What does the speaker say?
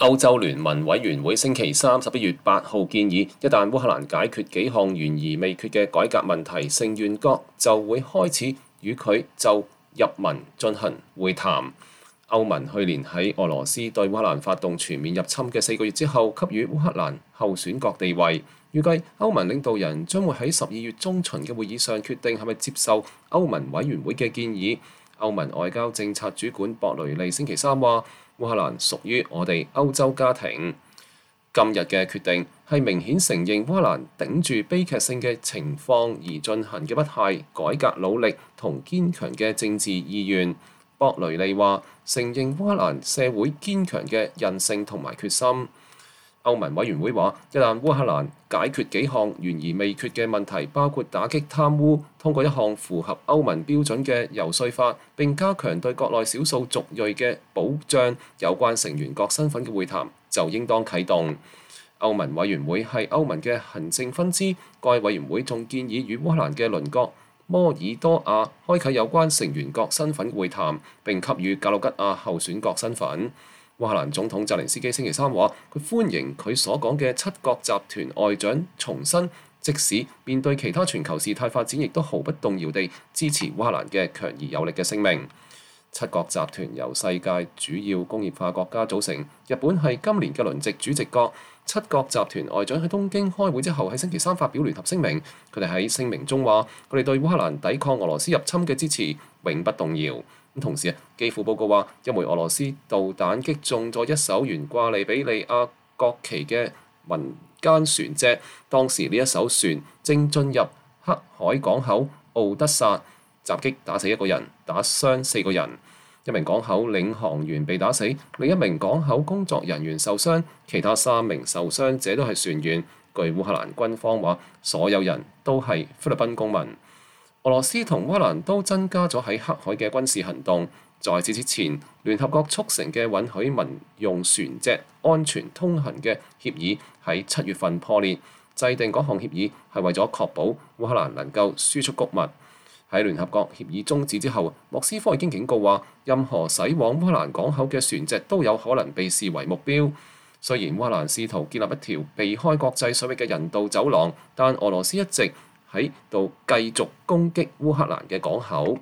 歐洲聯盟委員會星期三11月8號建議，一旦烏克蘭解決幾項懸而未決嘅改革問題，成員國就會開始與佢就入盟進行會談。歐盟去年喺俄羅斯對烏克蘭發動全面入侵嘅4個月之後，給予烏克蘭候選國地位。預計歐盟領導人將會喺12月中旬嘅會議上決定係咪接受歐盟委員會嘅建議。歐盟外交政策主管博雷利星期三話：烏克蘭屬於我哋歐洲家庭。今日嘅決定係明顯承認烏克蘭頂住悲劇性嘅情況而進行嘅不懈改革努力同堅強嘅政治意願。博雷利話：承認烏克蘭社會堅強嘅韌性同埋決心。歐盟委員會話：一旦烏克蘭解決幾項懸而未決嘅問題，包括打擊貪污、通過一項符合歐盟標準嘅遊說法，並加強對國內少數族裔嘅保障，有關成員國身份嘅會談就應當啟動。歐盟委員會係歐盟嘅行政分支，該委員會仲建議與烏克蘭嘅鄰國摩爾多瓦開啟有關成員國身份會談，並給予格魯吉亞候選國身份。烏克蘭總統澤連斯基星期三話：佢歡迎佢所講嘅七國集團外長重申，即使面對其他全球事態發展，亦都毫不動搖地支持烏克蘭嘅強而有力嘅聲明。七國集團由世界主要工業化國家組成，日本係今年嘅輪值主席國。七國集團外長喺東京開會之後，喺星期三發表聯合聲明，佢哋喺聲明中話：佢哋對烏克蘭抵抗俄羅斯入侵嘅支持永不動搖。同時基輔報告話，一枚俄羅斯導彈擊中咗一艘懸掛利比里亞國旗嘅民間船隻，當時呢一艘船正進入黑海港口奧德薩，襲擊打死1個人，打傷4個人。一名港口領航員被打死，另一名港口工作人員受傷，其他3名受傷者都係船員。據烏克蘭軍方話，所有人都係菲律賓公民。俄羅斯同烏克蘭都增加咗喺黑海嘅軍事行動。在此之前，聯合國促成嘅允許民用船隻安全通行嘅協議喺7月份破裂。制定嗰項協議係為咗確保烏克蘭能夠輸出穀物。喺聯合國協議終止之後，莫斯科已經警告話，任何駛往烏克蘭港口嘅船隻都有可能被視為目標。雖然烏克蘭試圖建立一條避開國際水域嘅人道走廊，但俄羅斯一直喺度繼續攻擊烏克蘭嘅港口。